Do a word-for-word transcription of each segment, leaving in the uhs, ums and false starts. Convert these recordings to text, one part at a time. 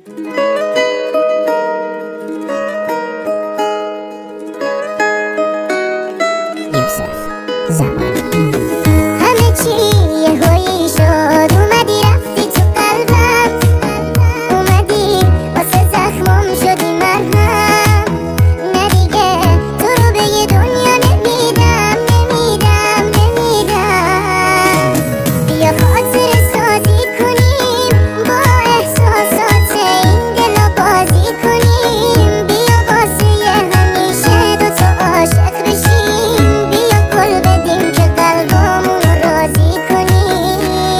یوسف زمانی همه چی یه هایی شد، اومدی رفتی تو قلبم، اومدی واسه زخمم شدی مرهم. نه دیگه تو رو به یه دنیا نمیدم نمیدم نمیدم. بیا خاطر سازی کنیم، با احساسات این دل بازی کنیم. بیا واسه همیشه دوتا عاشق بشیم. بیا گل بدیم که قلبمون رو راضی کنیم.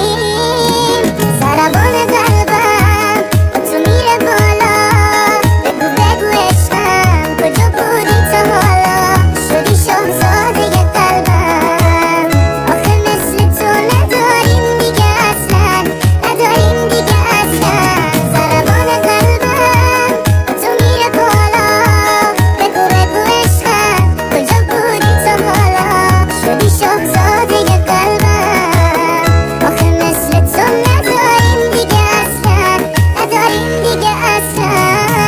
ضربان قلبم با تو میره بالا، بگو بگو عشقم کجا بودی تا حالا؟ شدی شاهزاده قلبم، آخه مثل تو نداریم دیگه اصلا، نداریم دیگه اصلا. ضربان قلبم با تو میره بالا، بگو بگو عشقم کجا بودی تا حالا؟ شدی شاهزاده قلبم، آخه مثل تو نداریم دیگه اصلا، نداریم دیگه اصلا.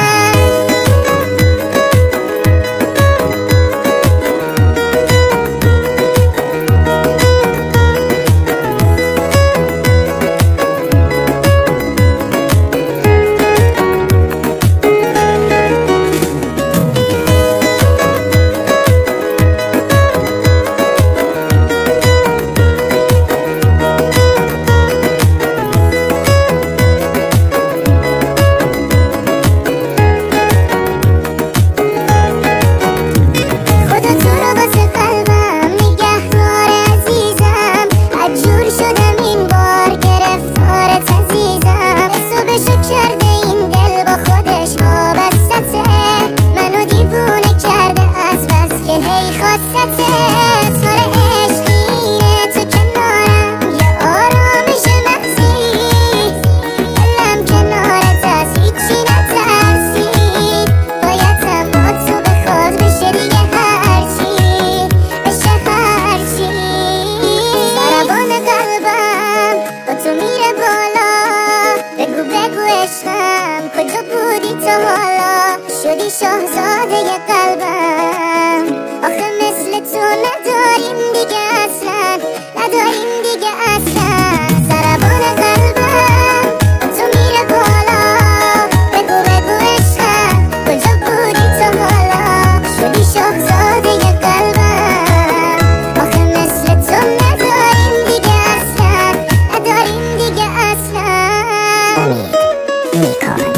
خدا تو رو واسه قلبم نگهدار عزیزم، عجور شدم این بار گرفتارت عزیزم. حسو بشو کرده این دل با خودش وابستته، منو دیوونه کرده از بس که هی خواستته. کار عشقینه تو کنارم، یه آرامش مغزی، دلم کنارت از هیچی نترسید. بایدم با تو بخواد بشه دیگه هرچی، بشه هرچی. ضربان قلبم با تو میره بالا، بگو بگو عشقم کجا بودی تا حالا؟ شدی شاهزاده قلبم، آخه مثل تو نداریم دیگه اصلا، نداریم دیگه اصلا. ضربان قلبم با تو میره بالا، بگو بگو عشقم کجا بودی تا حالا؟ شدی شاهزاده قلبم، آخه مثل تو نداریم دیگه اصلا، نداریم دیگه اصلا. امید میکن